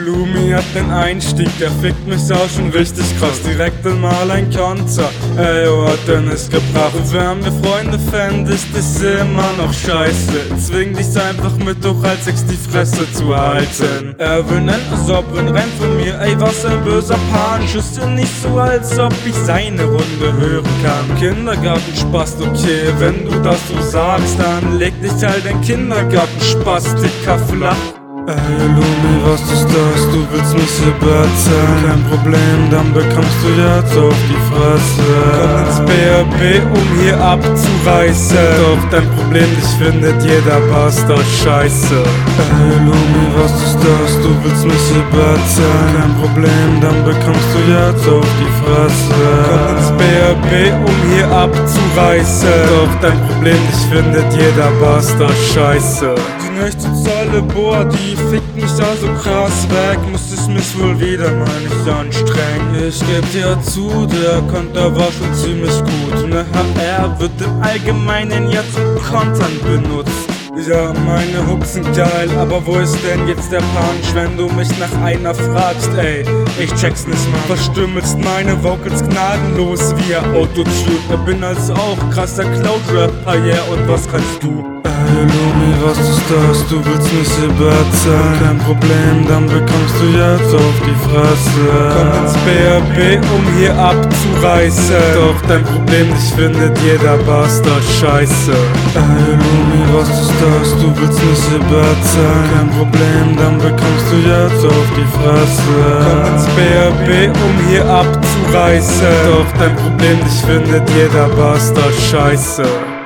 Lumi hat den Einstieg, der fickt mich auch schon richtig krass. Direkt einmal ein Konter, ey, oh, hat er nicht gebracht. Und wären wir Freunde, fänd ich das immer noch scheiße. Zwing dich einfach mit hoch, als Ex die Fresse zu halten. Er will nen Sobren, rennt von mir, ey, was ein böser Punch. Ist ja nicht so, als ob ich seine Runde hören kann. Kindergartenspaß, okay, wenn du das so sagst, dann leg dich halt ein Kindergartenspastiker flach. Ey Lumi, was ist das? Du willst mich hier betteln? Kein Problem, dann bekommst du jetzt auf die Fresse. Komm ins BRB, um hier abzureißen. Doch dein Problem, dich findet jeder Bastard scheiße. Ey Lumi, was ist das? Du willst mich hier betteln? Kein Problem, dann bekommst du jetzt auf die Fresse. Komm ins BRB, um hier abzureißen. Doch dein Problem, dich findet jeder Bastard scheiße. Die nächste Zeile, boah, die fickt mich also krass weg. Muss ich mich wohl wieder mal nicht anstrengen. Ich geb dir zu, der Konter war schon ziemlich gut. Eine HR wird im Allgemeinen jetzt zum Kontern benutzt. Ja, meine Hooks sind geil, aber wo ist denn jetzt der Punch, wenn du mich nach einer fragst, ey? Ich check's nicht mal. Verstümmelst meine Vocals gnadenlos via Autotune. Bin also auch krasser Cloud-Rapper, yeah, und was kannst du? Ey Lumi, was ist das? Du willst mich hier betteln? Kein Problem, dann bekommst du jetzt auf die Fresse. Komm ins BRB, um hier abzureißen. Doch dein Problem, dich findet jeder Bastard scheiße. Ey Lumi, was ist das? Du willst mich hier betteln? Kein Problem, dann bekommst du jetzt auf die Fresse. Komm ins BRB, um hier abzureißen. Doch dein Problem, dich findet jeder Bastard scheiße.